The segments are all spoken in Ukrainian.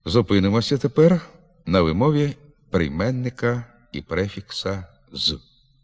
Зупинимося тепер на вимові прийменника і префікса «з».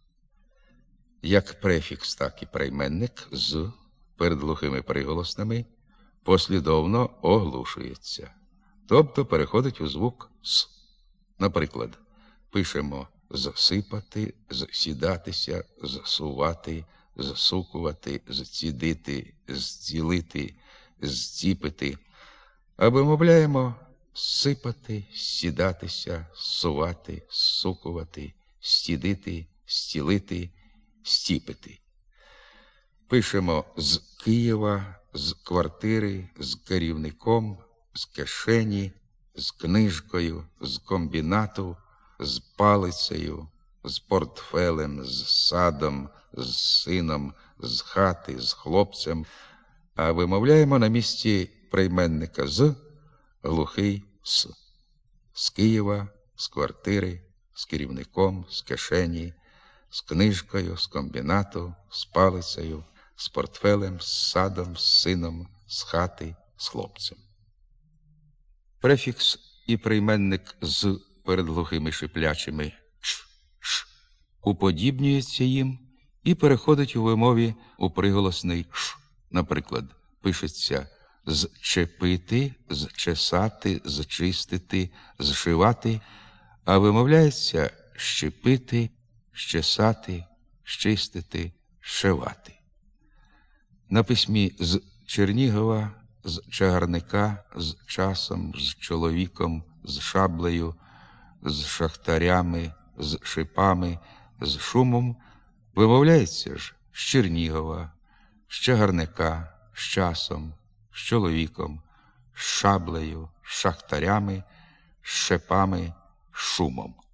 Як префікс, так і прийменник «з» перед глухими приголосними послідовно оглушується, тобто переходить у звук «с». Наприклад, пишемо «засипати», «засідатися», «засувати», «засукувати», «зцідити», «зцілити», «зціпити», а вимовляємо «сипати», «сідатися», «сувати», «сукувати», «стідити», «стілити», «стіпити». Пишемо з Києва, з квартири, з керівником, з кишені, з книжкою, з комбінату, з палицею, з портфелем, з садом, з сином, з хати, з хлопцем, а вимовляємо на місці прийменника «з» глухий «с». З Києва, з квартири, з керівником, з кишені, з книжкою, з комбінату, з палицею, з портфелем, з садом, з сином, з хати, з хлопцем. Префікс і прийменник «з» перед глухими шиплячими «ч», «ш» уподібнюється їм і переходить у вимові у приголосний «ш». Наприклад, пишеться «зчепити», «зчесати», «зчистити», «зшивати», а вимовляється «щепити», «щесати», «щистити», «шивати». На письмі з Чернігова, з чагарника, з часом, з чоловіком, з шаблею, з шахтарями, з шипами, з шумом вимовляється ж з Чернігова, з чагарника, з часом, з чоловіком, з шаблею, з шахтарями, з шипами, з шумом.